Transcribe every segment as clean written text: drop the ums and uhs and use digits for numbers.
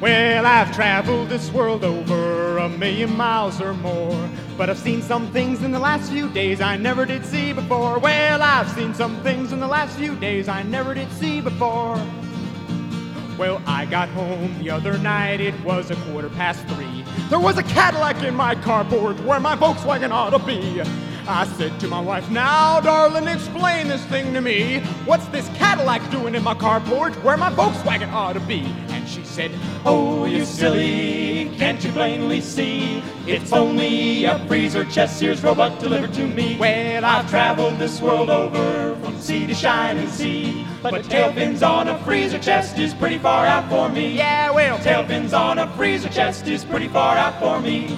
Well, I've traveled this world over 1,000,000 miles or more, but I've seen some things in the last few days I never did see before. Well, I've seen some things in the last few days I never did see before. Well, I got home the other night, it was 3:15. There was a Cadillac in my carport where my Volkswagen ought to be. I said to my wife, now, darling, explain this thing to me. What's this Cadillac doing in my carport where my Volkswagen ought to be? And she said, oh, you silly, can't you plainly see? It's only a freezer chest Sears Roebuck delivered to me. Well, I've traveled this world over from sea to shining sea, but tail fins on a freezer chest is pretty far out for me. Yeah, well, tail fins on a freezer chest is pretty far out for me.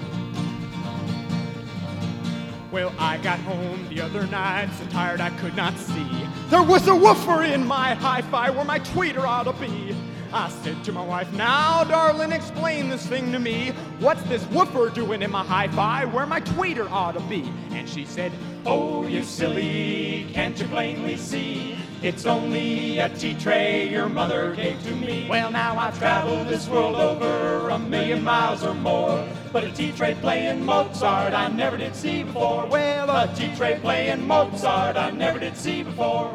Well, I got home the other night, so tired I could not see. There was a woofer in my hi-fi where my tweeter ought to be. I said to my wife, now, darling, explain this thing to me. What's this woofer doing in my hi-fi where my tweeter ought to be? And she said, oh, you silly, can't you plainly see? It's only a tea tray your mother gave to me. Well, now I've traveled this world over 1,000,000 miles or more, but a tea tray playing Mozart I never did see before. Well, a tea tray playing Mozart I never did see before.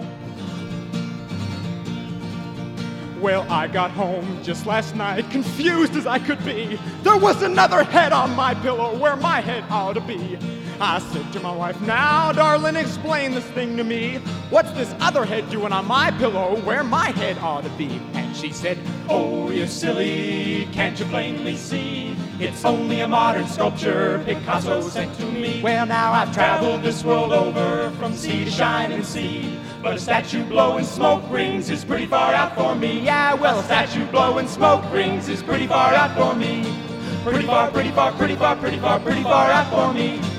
Well, I got home just last night, confused as I could be. There was another head on my pillow where my head ought to be. I said to my wife, now, darling, explain this thing to me. What's this other head doing on my pillow where my head ought to be? And she said, oh, you silly, can't you plainly see? It's only a modern sculpture Picasso sent to me. Well, now I've traveled this world over from sea to shining sea, but a statue blowing smoke rings is pretty far out for me. Yeah, well, a statue blowing smoke rings is pretty far out for me. Pretty far, pretty far, pretty far, pretty far, pretty far out for me.